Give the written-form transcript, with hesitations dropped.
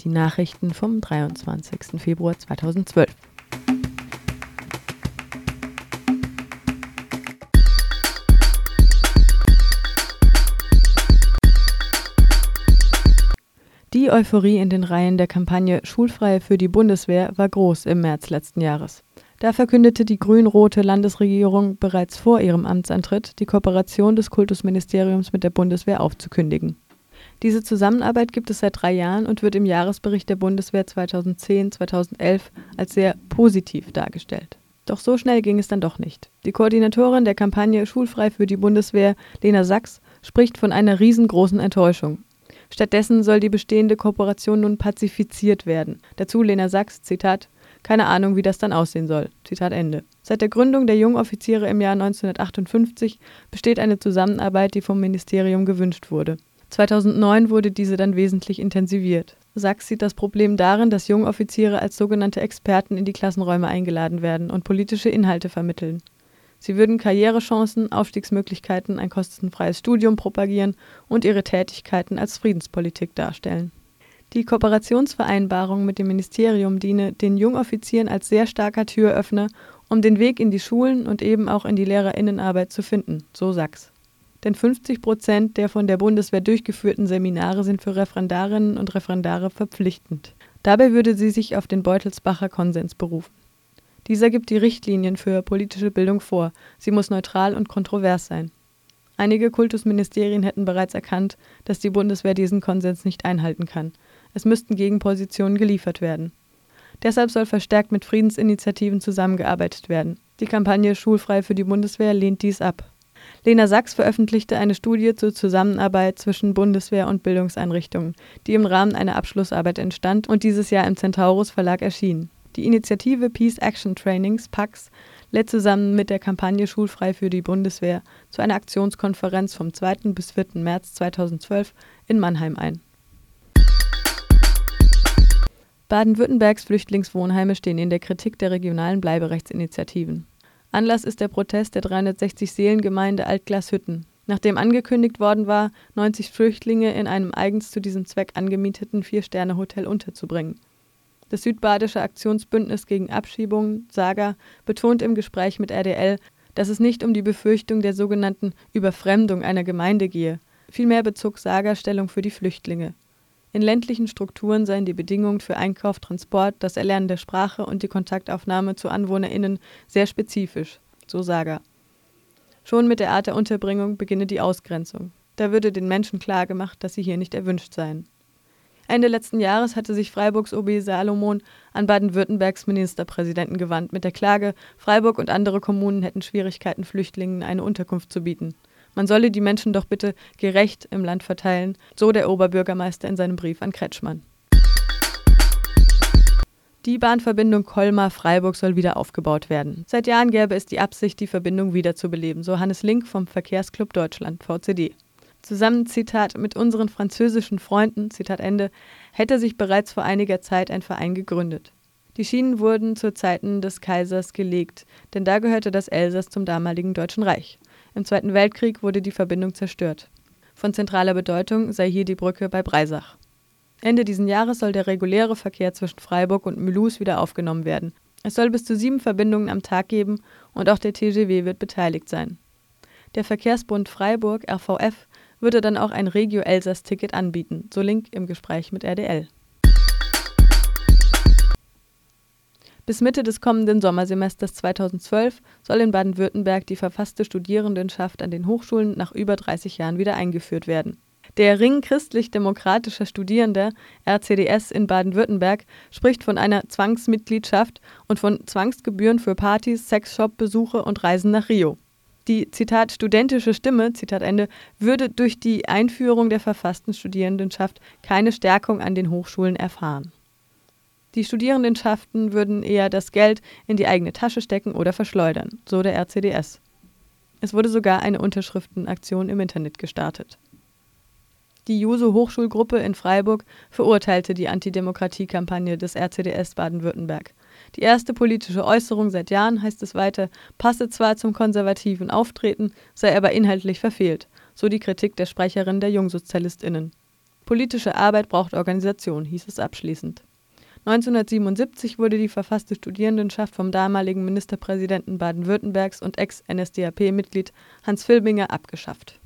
die Nachrichten vom 23. Februar 2012. Die Euphorie in den Reihen der Kampagne Schulfrei für die Bundeswehr war groß im März letzten Jahres. Da verkündete die grün-rote Landesregierung bereits vor ihrem Amtsantritt, die Kooperation des Kultusministeriums mit der Bundeswehr aufzukündigen. Diese Zusammenarbeit gibt es seit 3 Jahren und wird im Jahresbericht der Bundeswehr 2010/2011 als sehr positiv dargestellt. Doch so schnell ging es dann doch nicht. Die Koordinatorin der Kampagne Schulfrei für die Bundeswehr, Lena Sachs, spricht von einer riesengroßen Enttäuschung. Stattdessen soll die bestehende Kooperation nun pazifiziert werden. Dazu Lena Sachs, Zitat, keine Ahnung, wie das dann aussehen soll. Zitat Ende. Seit der Gründung der Jungoffiziere im Jahr 1958 besteht eine Zusammenarbeit, die vom Ministerium gewünscht wurde. 2009 wurde diese dann wesentlich intensiviert. Sachs sieht das Problem darin, dass Jungoffiziere als sogenannte Experten in die Klassenräume eingeladen werden und politische Inhalte vermitteln. Sie würden Karrierechancen, Aufstiegsmöglichkeiten, ein kostenfreies Studium propagieren und ihre Tätigkeiten als Friedenspolitik darstellen. Die Kooperationsvereinbarung mit dem Ministerium diene den Jungoffizieren als sehr starker Türöffner, um den Weg in die Schulen und eben auch in die LehrerInnenarbeit zu finden, so Sachs. Denn 50% der von der Bundeswehr durchgeführten Seminare sind für Referendarinnen und Referendare verpflichtend. Dabei würde sie sich auf den Beutelsbacher Konsens berufen. Dieser gibt die Richtlinien für politische Bildung vor. Sie muss neutral und kontrovers sein. Einige Kultusministerien hätten bereits erkannt, dass die Bundeswehr diesen Konsens nicht einhalten kann. Es müssten Gegenpositionen geliefert werden. Deshalb soll verstärkt mit Friedensinitiativen zusammengearbeitet werden. Die Kampagne Schulfrei für die Bundeswehr lehnt dies ab. Lena Sachs veröffentlichte eine Studie zur Zusammenarbeit zwischen Bundeswehr und Bildungseinrichtungen, die im Rahmen einer Abschlussarbeit entstand und dieses Jahr im Centaurus Verlag erschien. Die Initiative Peace Action Trainings, PAX, lädt zusammen mit der Kampagne Schulfrei für die Bundeswehr zu einer Aktionskonferenz vom 2. bis 4. März 2012 in Mannheim ein. Baden-Württembergs Flüchtlingswohnheime stehen in der Kritik der regionalen Bleiberechtsinitiativen. Anlass ist der Protest der 360-Seelen-Gemeinde Altglashütten, nachdem angekündigt worden war, 90 Flüchtlinge in einem eigens zu diesem Zweck angemieteten 4-Sterne-Hotel unterzubringen. Das Südbadische Aktionsbündnis gegen Abschiebungen, SAGA, betont im Gespräch mit RDL, dass es nicht um die Befürchtung der sogenannten Überfremdung einer Gemeinde gehe. Vielmehr bezog SAGA Stellung für die Flüchtlinge. In ländlichen Strukturen seien die Bedingungen für Einkauf, Transport, das Erlernen der Sprache und die Kontaktaufnahme zu AnwohnerInnen sehr spezifisch, so SAGA. Schon mit der Art der Unterbringung beginne die Ausgrenzung. Da würde den Menschen klargemacht, dass sie hier nicht erwünscht seien. Ende letzten Jahres hatte sich Freiburgs OB Salomon an Baden-Württembergs Ministerpräsidenten gewandt mit der Klage, Freiburg und andere Kommunen hätten Schwierigkeiten, Flüchtlingen eine Unterkunft zu bieten. Man solle die Menschen doch bitte gerecht im Land verteilen, so der Oberbürgermeister in seinem Brief an Kretschmann. Die Bahnverbindung Colmar-Freiburg soll wieder aufgebaut werden. Seit Jahren gäbe es die Absicht, die Verbindung wiederzubeleben, so Hannes Link vom Verkehrsclub Deutschland, VCD. Zusammen, Zitat, mit unseren französischen Freunden, Zitat Ende, hätte sich bereits vor einiger Zeit ein Verein gegründet. Die Schienen wurden zu Zeiten des Kaisers gelegt, denn da gehörte das Elsass zum damaligen Deutschen Reich. Im Zweiten Weltkrieg wurde die Verbindung zerstört. Von zentraler Bedeutung sei hier die Brücke bei Breisach. Ende diesen Jahres soll der reguläre Verkehr zwischen Freiburg und Mulhouse wieder aufgenommen werden. Es soll bis zu 7 Verbindungen am Tag geben und auch der TGW wird beteiligt sein. Der Verkehrsbund Freiburg, RVF, würde dann auch ein Regio-Elsass-Ticket anbieten, so Link im Gespräch mit RDL. Bis Mitte des kommenden Sommersemesters 2012 soll in Baden-Württemberg die verfasste Studierendenschaft an den Hochschulen nach über 30 Jahren wieder eingeführt werden. Der Ring christlich-demokratischer Studierender, RCDS in Baden-Württemberg, spricht von einer Zwangsmitgliedschaft und von Zwangsgebühren für Partys, Sexshop-Besuche und Reisen nach Rio. Die, Zitat, studentische Stimme, Zitat Ende, würde durch die Einführung der verfassten Studierendenschaft keine Stärkung an den Hochschulen erfahren. Die Studierendenschaften würden eher das Geld in die eigene Tasche stecken oder verschleudern, so der RCDS. Es wurde sogar eine Unterschriftenaktion im Internet gestartet. Die Juso-Hochschulgruppe in Freiburg verurteilte die Antidemokratie-Kampagne des RCDS Baden-Württemberg. Die erste politische Äußerung seit Jahren, heißt es weiter, passe zwar zum konservativen Auftreten, sei aber inhaltlich verfehlt, so die Kritik der Sprecherin der JungsozialistInnen. Politische Arbeit braucht Organisation, hieß es abschließend. 1977 wurde die verfasste Studierendenschaft vom damaligen Ministerpräsidenten Baden-Württembergs und Ex-NSDAP-Mitglied Hans Filbinger abgeschafft.